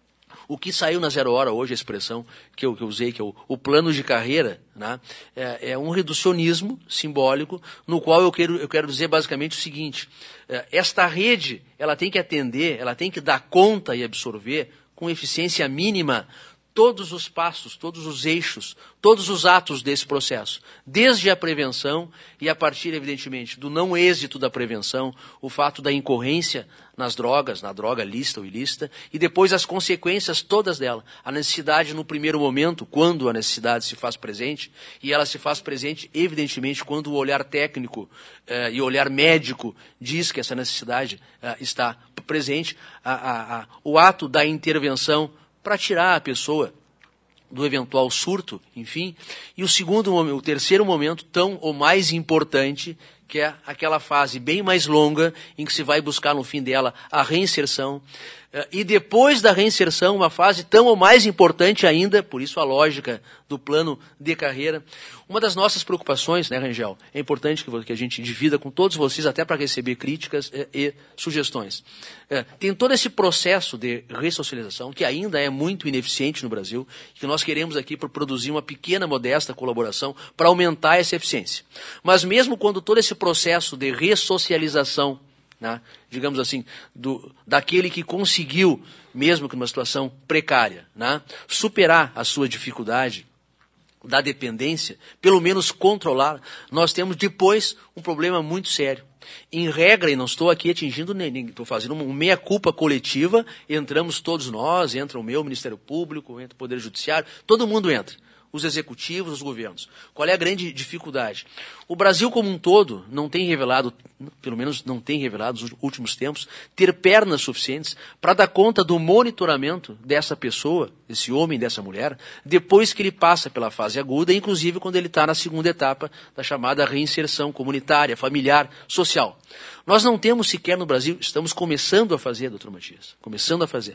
O que saiu na Zero Hora hoje, a expressão que eu, que eu usei, que é o, o plano de carreira, né, é, é um reducionismo simbólico, no qual eu quero, eu quero dizer basicamente o seguinte: é, esta rede ela tem que atender, ela tem que dar conta e absorver com eficiência mínima todos os passos, todos os eixos, todos os atos desse processo, desde a prevenção e a partir, evidentemente, do não êxito da prevenção, o fato da incorrência nas drogas, na droga lícita ou ilícita, e depois as consequências todas dela. A necessidade no primeiro momento, quando a necessidade se faz presente, e ela se faz presente, evidentemente, quando o olhar técnico eh, e o olhar médico diz que essa necessidade eh, está presente, a, a, a, o ato da intervenção para tirar a pessoa do eventual surto, enfim. E o segundo, o terceiro momento, tão ou mais importante, que é aquela fase bem mais longa, em que se vai buscar no fim dela a reinserção. E depois da reinserção, uma fase tão ou mais importante ainda, por isso a lógica do plano de carreira. Uma das nossas preocupações, né, Rangel, é importante que a gente divida com todos vocês, até para receber críticas e, e sugestões. É, tem todo esse processo de ressocialização, que ainda é muito ineficiente no Brasil, que nós queremos aqui produzir uma pequena, modesta colaboração para aumentar essa eficiência. Mas mesmo quando todo esse processo de ressocialização, né, digamos assim, do, daquele que conseguiu, mesmo que numa situação precária, né, superar a sua dificuldade da dependência, pelo menos controlar, nós temos depois um problema muito sério. Em regra, e não estou aqui atingindo, estou fazendo uma meia-culpa coletiva, entramos todos nós, entra o meu Ministério Público, entra o Poder Judiciário, todo mundo entra. Os executivos, os governos. Qual é a grande dificuldade? O Brasil como um todo não tem revelado, pelo menos não tem revelado nos últimos tempos, ter pernas suficientes para dar conta do monitoramento dessa pessoa, desse homem, dessa mulher, depois que ele passa pela fase aguda, inclusive quando ele está na segunda etapa da chamada reinserção comunitária, familiar, social. Nós não temos sequer no Brasil, estamos começando a fazer, doutor Matias, começando a fazer,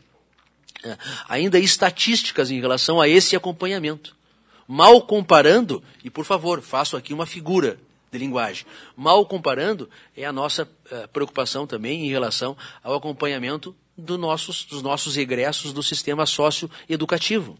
é, ainda estatísticas em relação a esse acompanhamento. Mal comparando, e por favor, faço aqui uma figura de linguagem, mal comparando é a nossa uh, preocupação também em relação ao acompanhamento do nossos, dos nossos egressos do sistema socioeducativo.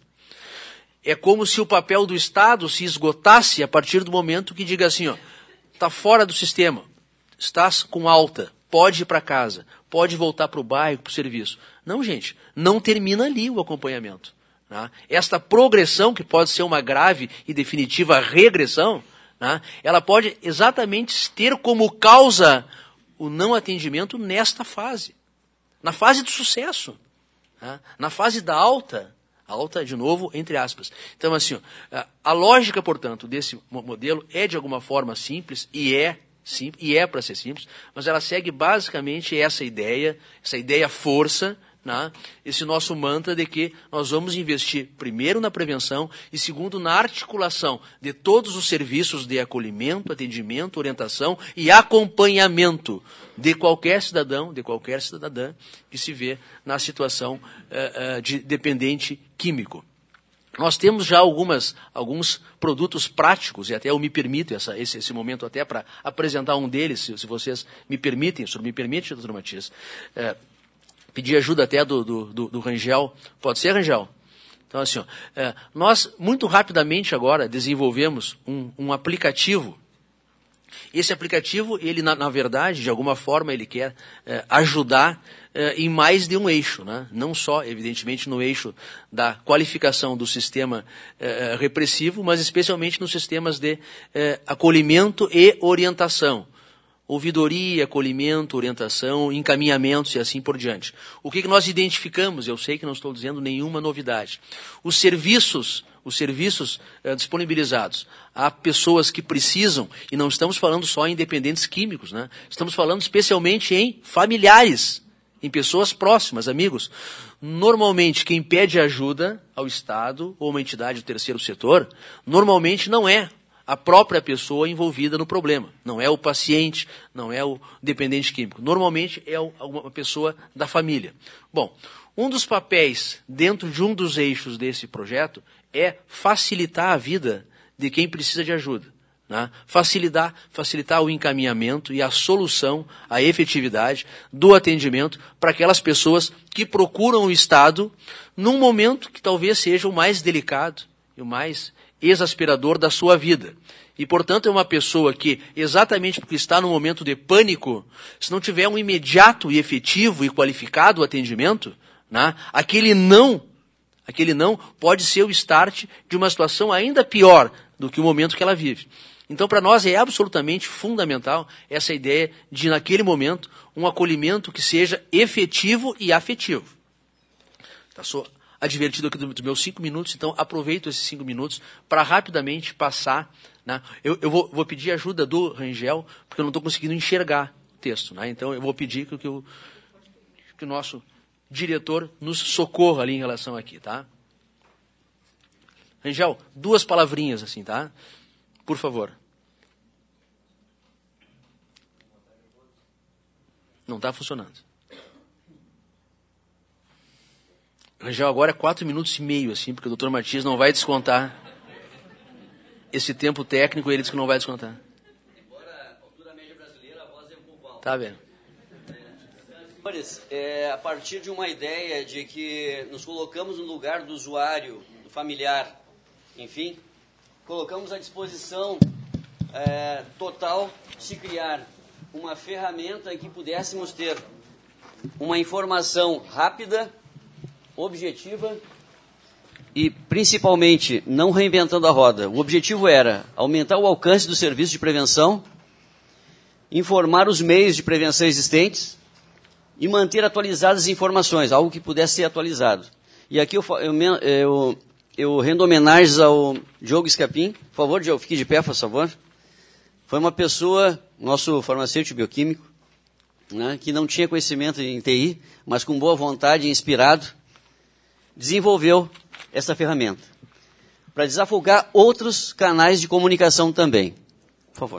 É como se o papel do Estado se esgotasse a partir do momento que diga assim, ó, está fora do sistema, estás com alta, pode ir para casa, pode voltar para o bairro, para o serviço. Não, gente, não termina ali o acompanhamento. Né? Esta progressão, que pode ser uma grave e definitiva regressão, né? Ela pode exatamente ter como causa o não atendimento nesta fase. Na fase do sucesso. Né? Na fase da alta. Alta, de novo, entre aspas. Então, assim, ó, a lógica, portanto, desse modelo é de alguma forma simples, e é simples, e é para ser simples, mas ela segue basicamente essa ideia, essa ideia força, né? Esse nosso mantra de que nós vamos investir primeiro na prevenção e segundo na articulação de todos os serviços de acolhimento, atendimento, orientação e acompanhamento de qualquer cidadão, de qualquer cidadã que se vê na situação uh, uh, de dependente químico. Nós temos já algumas, alguns produtos práticos, e até eu me permito essa, esse, esse momento até para apresentar um deles, se, se vocês me permitem, o senhor me permite, doutor Matias, uh, pedir ajuda até do, do, do, do Rangel. Pode ser, Rangel? Então, assim, ó, é, nós, muito rapidamente agora, desenvolvemos um, um aplicativo. Esse aplicativo, ele, na, na verdade, de alguma forma, ele quer é, ajudar é, em mais de um eixo, né? Não só, evidentemente, no eixo da qualificação do sistema é, repressivo, mas especialmente nos sistemas de é, acolhimento e orientação. ouvidoria, acolhimento, orientação, encaminhamentos e assim por diante. O que, que nós identificamos? Eu sei que não estou dizendo nenhuma novidade. Os serviços, os serviços eh, disponibilizados a pessoas que precisam, e não estamos falando só em dependentes químicos, né? Estamos falando especialmente em familiares, em pessoas próximas, amigos. Normalmente, quem pede ajuda ao Estado ou uma entidade do terceiro setor, normalmente não é a própria pessoa envolvida no problema. Não é o paciente, não é o dependente químico. Normalmente é uma pessoa da família. Bom, um dos papéis dentro de um dos eixos desse projeto é facilitar a vida de quem precisa de ajuda. Né? Facilitar, facilitar o encaminhamento e a solução, a efetividade do atendimento para aquelas pessoas que procuram o Estado num momento que talvez seja o mais delicado e o mais exasperador da sua vida. E, portanto, é uma pessoa que, exatamente porque está num momento de pânico, se não tiver um imediato e efetivo e qualificado atendimento, né, aquele não, aquele não pode ser o start de uma situação ainda pior do que o momento que ela vive. Então, para nós é absolutamente fundamental essa ideia de, naquele momento, um acolhimento que seja efetivo e afetivo. Tá só advertido aqui dos meus cinco minutos, então aproveito esses cinco minutos para rapidamente passar. Né? Eu, eu vou, vou pedir ajuda do Rangel, porque eu não estou conseguindo enxergar o texto. Né? Então eu vou pedir que, que, o, que o nosso diretor nos socorra ali em relação aqui. Tá? Rangel, duas palavrinhas assim, tá? Por favor. Não está funcionando. Rangel, agora é quatro minutos e meio, assim, porque o doutor Matias não vai descontar esse tempo técnico, ele disse que não vai descontar. Embora a altura média brasileira, a voz é um pouco alta. Tá vendo? Senhores, é, a partir de uma ideia de que nos colocamos no lugar do usuário, do familiar, enfim, colocamos à disposição é, total de se criar uma ferramenta em que pudéssemos ter uma informação rápida, objetiva e, principalmente, não reinventando a roda. O objetivo era aumentar o alcance do serviço de prevenção, informar os meios de prevenção existentes e manter atualizadas as informações, algo que pudesse ser atualizado. E aqui eu, eu, eu, eu rendo homenagens ao Diogo Escapim. Por favor, Diogo, fique de pé, por favor. Foi uma pessoa, nosso farmacêutico bioquímico, né, que não tinha conhecimento em T I, mas com boa vontade e inspirado, desenvolveu essa ferramenta para desafogar outros canais de comunicação também. Por favor.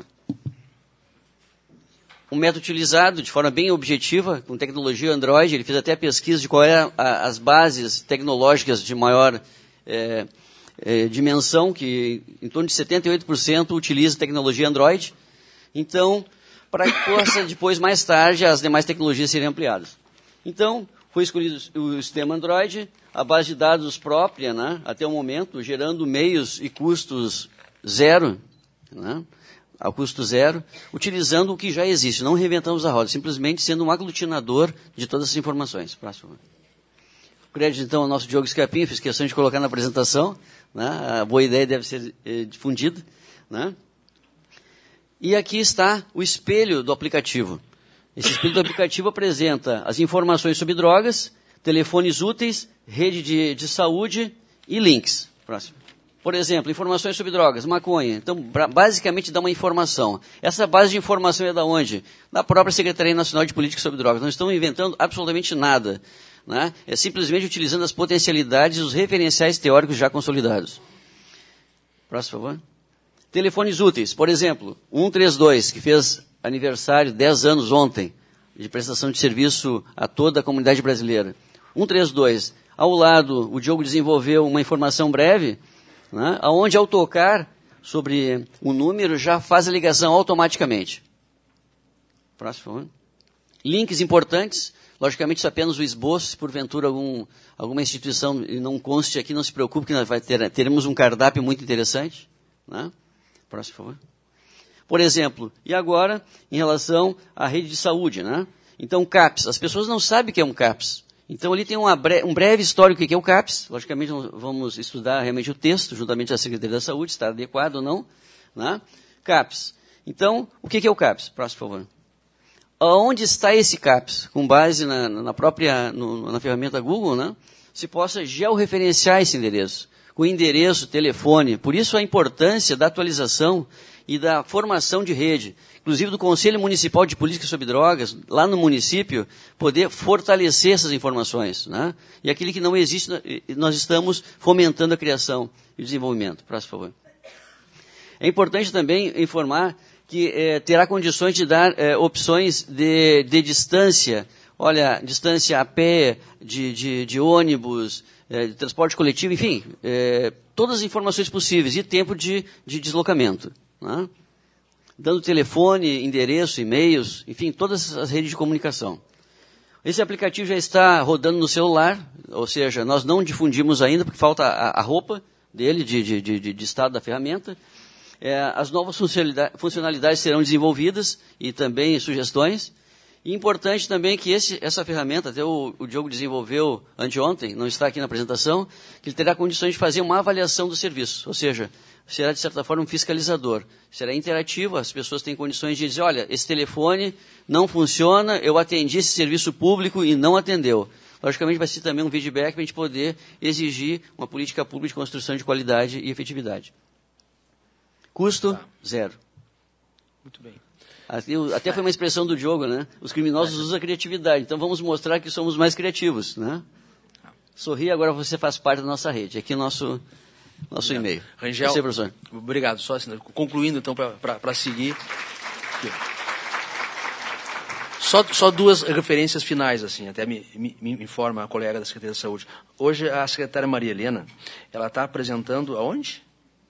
Um método utilizado de forma bem objetiva, com tecnologia Android, ele fez até a pesquisa de qual eram as bases tecnológicas de maior é, é, dimensão, que em torno de setenta e oito por cento utiliza tecnologia Android. Então, para que possa depois, mais tarde, as demais tecnologias serem ampliadas. Então, foi escolhido o sistema Android, a base de dados própria, né, até o momento, gerando meios e custos zero, né, ao custo zero, utilizando o que já existe. Não reinventamos a roda, simplesmente sendo um aglutinador de todas as informações. Próximo. Crédito, então, ao nosso Diogo Escapim, fiz questão de colocar na apresentação, né, a boa ideia deve ser eh, difundida. Né. E aqui está o espelho do aplicativo. Esse espelho do aplicativo apresenta as informações sobre drogas, telefones úteis, rede de, de saúde e links. Próximo. Por exemplo, informações sobre drogas, maconha. Então, basicamente dá uma informação. Essa base de informação é da onde? Da própria Secretaria Nacional de Política sobre Drogas. Não estamos inventando absolutamente nada. Né? É simplesmente utilizando as potencialidades e os referenciais teóricos já consolidados. Próximo, por favor. Telefones úteis. Por exemplo, um três dois, que fez aniversário, dez anos ontem, de prestação de serviço a toda a comunidade brasileira. um três dois. Ao lado, o Diogo desenvolveu uma informação breve, né, onde, ao tocar sobre o número, já faz a ligação automaticamente. Próximo, por favor. Links importantes. Logicamente, isso é apenas o esboço. Se porventura algum, alguma instituição não conste aqui, não se preocupe, que nós vai ter, teremos um cardápio muito interessante. Né? Próximo, por favor. Por exemplo, e agora, em relação à rede de saúde, né? Então, CAPS. As pessoas não sabem o que é um CAPS. Então, ali tem uma bre- um breve histórico do que é o CAPS. Logicamente, vamos estudar realmente o texto, juntamente com a Secretaria da Saúde, se está adequado ou não. Né? CAPS. Então, o que é o CAPS? Próximo, por favor. aonde está esse CAPS, com base na, na própria, no, na ferramenta Google, né, se possa georreferenciar esse endereço, com endereço, telefone. Por isso a importância da atualização e da formação de rede, inclusive do Conselho Municipal de Política sobre Drogas, lá no município, poder fortalecer essas informações, né? E aquilo que não existe, nós estamos fomentando a criação e o desenvolvimento. Próximo, por favor. É importante também informar que eh, terá condições de dar eh, opções de, de distância, olha, distância a pé, de, de, de ônibus, eh, de transporte coletivo, enfim, eh, todas as informações possíveis e tempo de, de deslocamento, né? Dando telefone, endereço, e-mails, enfim, todas as redes de comunicação. Esse aplicativo já está rodando no celular, ou seja, nós não difundimos ainda, porque falta a, a roupa dele, de, de, de, de estado da ferramenta. É, as novas funcionalidades serão desenvolvidas e também sugestões. E importante também que esse, essa ferramenta, até o, o Diogo desenvolveu anteontem, não está aqui na apresentação, que ele terá condições de fazer uma avaliação do serviço, ou seja, será de certa forma um fiscalizador. Será interativo, as pessoas têm condições de dizer, olha, esse telefone não funciona, eu atendi esse serviço público e não atendeu. Logicamente vai ser também um feedback para a gente poder exigir uma política pública de construção de qualidade e efetividade. Custo, tá. Zero. Muito bem. Até foi uma expressão do Diogo, né? Os criminosos usam a criatividade, então vamos mostrar que somos mais criativos, né? Sorri, agora você faz parte da nossa rede. Aqui é o nosso, nosso e-mail. Rangel, você, professor. Obrigado. Só assim, concluindo, então, para seguir. Só, só duas referências finais, assim, até me, me, me informa a colega da Secretaria da Saúde. Hoje, a secretária Maria Helena, ela está apresentando aonde?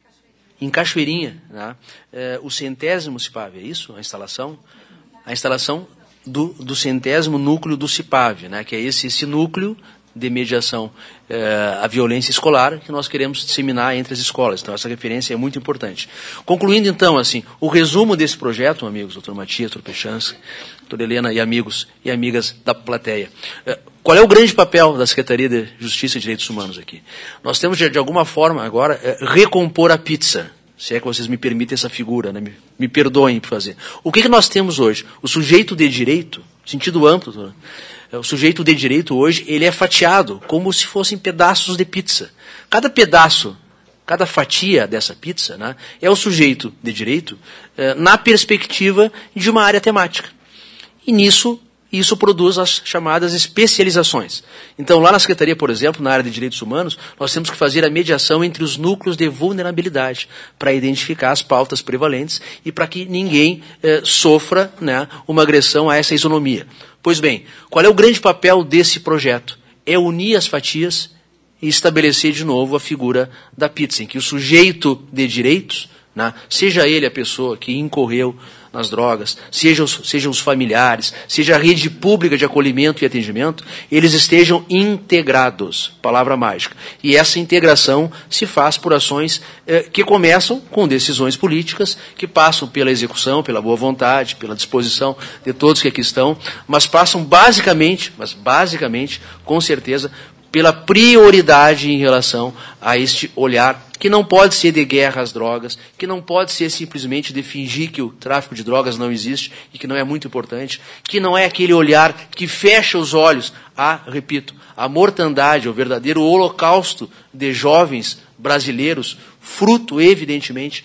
Em Cachoeirinha, né? É, o centésimo CIPAV, é isso? A instalação? A instalação do, do centésimo núcleo do CIPAV, né? Que é esse, esse núcleo de mediação é, à violência escolar que nós queremos disseminar entre as escolas. Então, essa referência é muito importante. Concluindo, então, assim, o resumo desse projeto, amigos, doutor Matias, doutor Pechansky, doutora Helena e amigos e amigas da plateia. É, qual é o grande papel da Secretaria de Justiça e Direitos Humanos aqui? Nós temos, de, de alguma forma, agora, é, recompor a pizza. Se é que vocês me permitem essa figura, né? me, me perdoem por fazer. O que, que nós temos hoje? O sujeito de direito, sentido amplo, doutora, o sujeito de direito hoje, ele é fatiado como se fossem pedaços de pizza. Cada pedaço, cada fatia dessa pizza, né, é o sujeito de direito eh, na perspectiva de uma área temática. E nisso, isso produz as chamadas especializações. Então, lá na Secretaria, por exemplo, na área de direitos humanos, nós temos que fazer a mediação entre os núcleos de vulnerabilidade para identificar as pautas prevalentes e para que ninguém eh, sofra, né, uma agressão a essa isonomia. Pois bem, qual é o grande papel desse projeto? É unir as fatias e estabelecer de novo a figura da pizza, em que o sujeito de direitos, né, seja ele a pessoa que incorreu nas drogas, seja os, sejam os familiares, seja a rede pública de acolhimento e atendimento, eles estejam integrados, palavra mágica. E essa integração se faz por ações eh, que começam com decisões políticas, que passam pela execução, pela boa vontade, pela disposição de todos que aqui estão, mas passam basicamente, mas basicamente, com certeza, pela prioridade em relação a este olhar que não pode ser de guerra às drogas, que não pode ser simplesmente de fingir que o tráfico de drogas não existe e que não é muito importante, que não é aquele olhar que fecha os olhos a, repito, a mortandade, o verdadeiro holocausto de jovens brasileiros, fruto, evidentemente,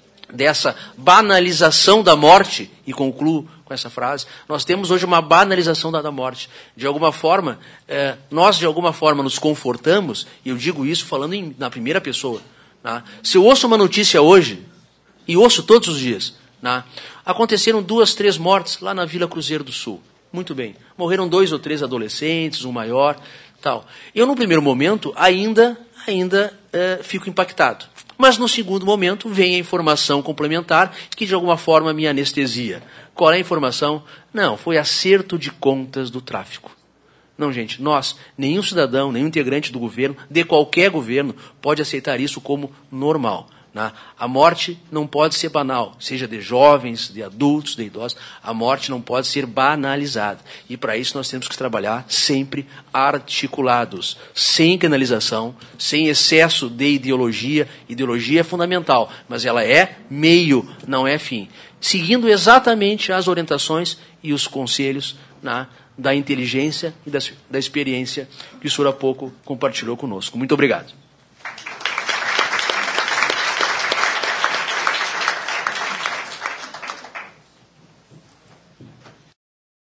dessa banalização da morte, e concluo com essa frase, nós temos hoje uma banalização da, da morte. De alguma forma, eh, nós de alguma forma nos confortamos, e eu digo isso falando em, na primeira pessoa. Né? Se eu ouço uma notícia hoje, e ouço todos os dias, né? Aconteceram duas, três mortes lá na Vila Cruzeiro do Sul. Muito bem. Morreram dois ou três adolescentes, um maior, tal. Eu, no primeiro momento, ainda, ainda eh, fico impactado. Mas, no segundo momento, vem a informação complementar que, de alguma forma, me anestesia. Qual é a informação? Não, foi acerto de contas do tráfico. Não, gente, nós, nenhum cidadão, nenhum integrante do governo, de qualquer governo, pode aceitar isso como normal. Né? A morte não pode ser banal, seja de jovens, de adultos, de idosos. A morte não pode ser banalizada. E, para isso, nós temos que trabalhar sempre articulados, sem canalização, sem excesso de ideologia. Ideologia é fundamental, mas ela é meio, não é fim. seguindo exatamente as orientações e os conselhos né, da inteligência e da, da experiência que o senhor há pouco compartilhou conosco. Muito obrigado.